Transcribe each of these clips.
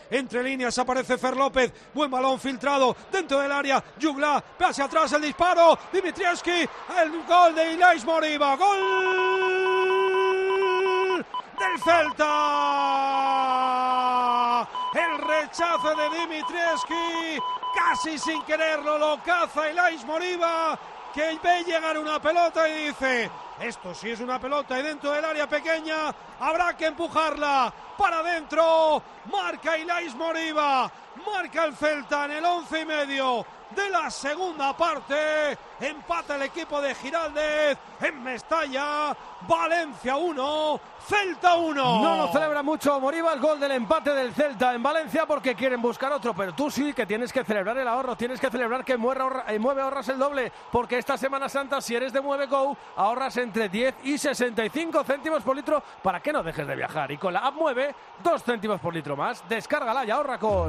entre líneas aparece Fer López, buen balón filtrado dentro del área, Jugla, pase atrás el disparo, Dimitrievski, el gol de Ilais Moriba, gol del Celta. El rechazo de Dimitrievski, casi sin quererlo, lo caza Ilais Moriba, que ve llegar una pelota y dice: esto sí es una pelota y dentro del área pequeña habrá que empujarla para adentro. Marca Ilais Moriba, marca el Celta en el 11:30 de la segunda parte. Empata el equipo de Giraldez en Mestalla. Valencia 1, Celta 1. No lo celebra mucho Moriba el gol del empate del Celta en Valencia porque quieren buscar otro, pero tú sí que tienes que celebrar el ahorro, tienes que celebrar que Mueve ahorras el doble, porque esta Semana Santa, si eres de Mueve Go, ahorras entre 10 y 65 céntimos por litro para que no dejes de viajar. Y con la app Mueve, 2 céntimos por litro más. Descárgala y ahorra con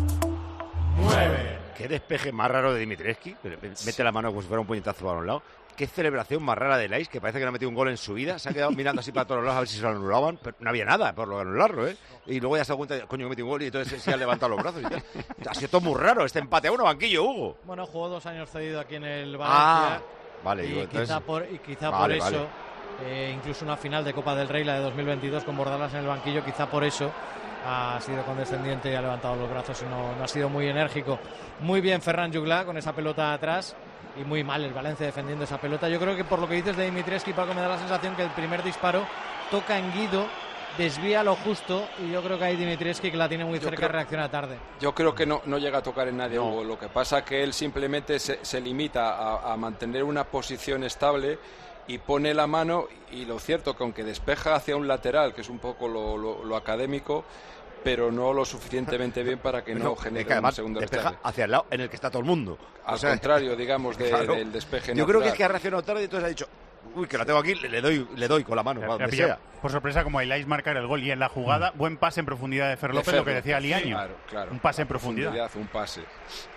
Mueve. Qué despeje más raro de Dimitrievski. Mete la mano como si fuera un puñetazo para un lado. Qué celebración más rara de Ilais, que parece que no ha metido un gol en su vida. Se ha quedado mirando así para todos los lados a ver si se lo anulaban. Pero no había nada por lo de anularlo, ¿eh? Y luego ya se da cuenta, coño, que metí un gol y entonces se ha levantado los brazos y tal. Ha sido todo muy raro este empate a 1, banquillo, Hugo. Bueno, jugó 2 años cedido aquí en el Valencia. Vale, y digo, entonces... quizá por eso, incluso una final de Copa del Rey, la de 2022, con Bordalas en el banquillo, quizá por eso ha sido condescendiente y ha levantado los brazos y no ha sido muy enérgico. Muy bien Ferran Jugla con esa pelota atrás y muy mal el Valencia defendiendo esa pelota. Yo creo que por lo que dices de Dimitrievski, Paco, me da la sensación que el primer disparo toca en Guido, desvía lo justo y yo creo que hay Dimitrievski que la tiene muy cerca y reacciona tarde. Yo creo que no llega a tocar en nadie, Hugo. Lo que pasa es que él simplemente se limita a mantener una posición estable y pone la mano, y lo cierto que aunque despeja hacia un lateral, que es un poco lo académico, pero no lo suficientemente bien para que no genere un segundo despeja hacia el lado en el que está todo el mundo. Al contrario, digamos, claro, del despeje yo natural. creo que es que ha reaccionado tarde y entonces ha dicho: uy, que la tengo aquí, le doy con la mano, donde sea. Por sorpresa, como Ilais marcar el gol y en la jugada, buen pase en profundidad de Fer López, lo que decía Liaño. Claro. Un pase en profundidad. Un pase.